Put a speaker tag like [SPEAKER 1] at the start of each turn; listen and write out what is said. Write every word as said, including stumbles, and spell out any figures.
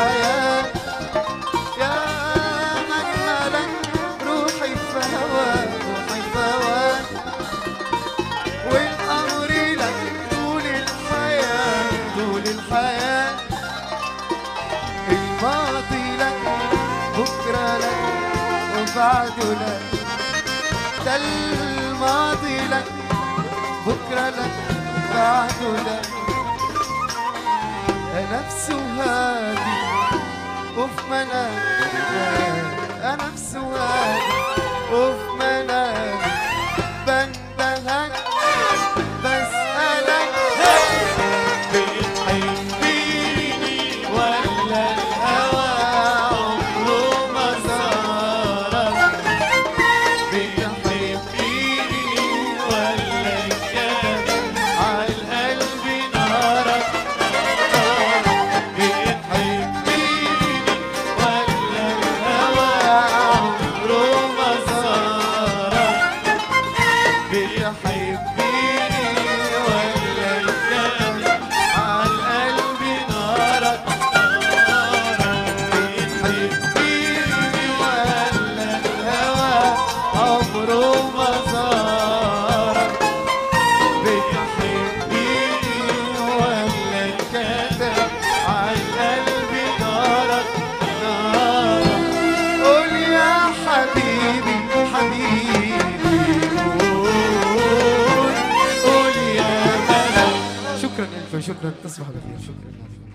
[SPEAKER 1] الحياة، يا من ملك روحي في هواك، روحي في هواك، والأمر لك طول الحياة، طول الحياة، الماضي لك بكرة لك وبعده لك، ده الماضي لك بكرة لك بعده لك، نفسه هادي وفي منامي، نفسه هادي وفي منامي بندهك بسألك بتحبيني ولا الهوى عمره ما زارك، بتحبيني ولا الكلام عالقلب نارك، شكرا تصبح بخير. شكرا.